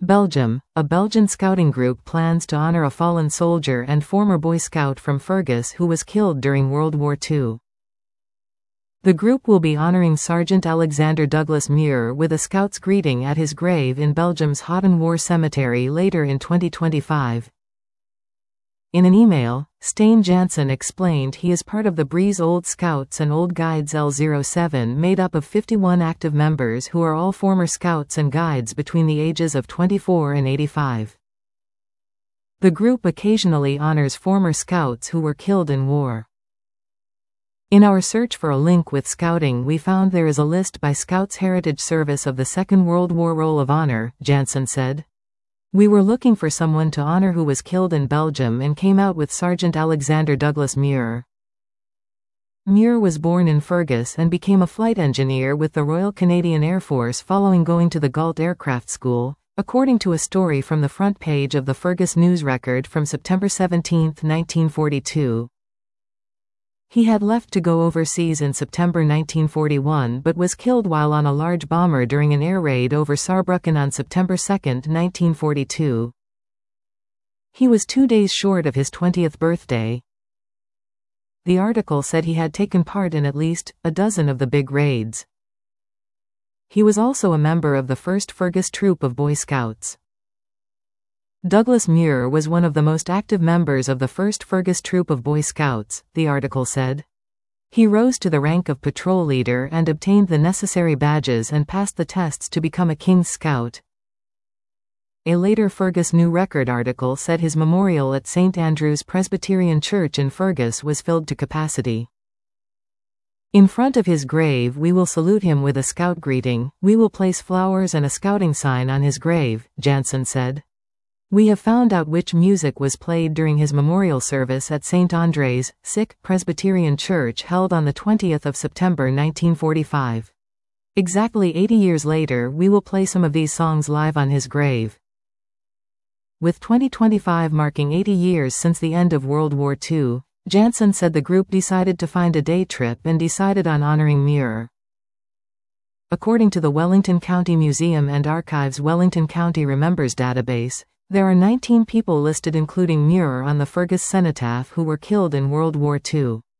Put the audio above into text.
Belgium. A Belgian scouting group plans to honor a fallen soldier and former Boy Scout from Fergus who was killed during World War II. The group will be honoring Sergeant Alexander Douglas Muir with a Scout's greeting at his grave in Belgium's Houten War Cemetery later in 2025. In an email, Stijn Jansen explained he is part of the Breeze Old Scouts and Old Guides L07, made up of 51 active members who are all former Scouts and Guides between the ages of 24 and 85. The group occasionally honors former Scouts who were killed in war. In our search for a link with Scouting, we found there is a list by Scouts Heritage Service of the Second World War Roll of Honor, Jansen said. We were looking for someone to honor who was killed in Belgium and came out with Sergeant Alexander Douglas Muir. Muir was born in Fergus and became a flight engineer with the Royal Canadian Air Force following going to the Galt Aircraft School, according to a story from the front page of the Fergus News Record from September 17, 1942. He had left to go overseas in September 1941 but was killed while on a large bomber during an air raid over Saarbrücken on September 2, 1942. He was 2 days short of his 20th birthday. The article said he had taken part in at least a dozen of the big raids. He was also a member of the 1st Fergus Troop of Boy Scouts. Douglas Muir was one of the most active members of the 1st Fergus Troop of Boy Scouts, the article said. He rose to the rank of patrol leader and obtained the necessary badges and passed the tests to become a King's Scout. A later Fergus New Record article said his memorial at St. Andrew's Presbyterian Church in Fergus was filled to capacity. In front of his grave we will salute him with a Scout greeting, we will place flowers and a Scouting sign on his grave, Jansen said. We have found out which music was played during his memorial service at St. Andre's, Presbyterian Church held on the 20th of September 1945. Exactly 80 years later we will play some of these songs live on his grave. With 2025 marking 80 years since the end of World War II, Jansen said the group decided to find a day trip and decided on honoring Muir. According to the Wellington County Museum and Archives Wellington County Remembers database, there are 19 people listed including Muir on the Fergus cenotaph who were killed in World War II.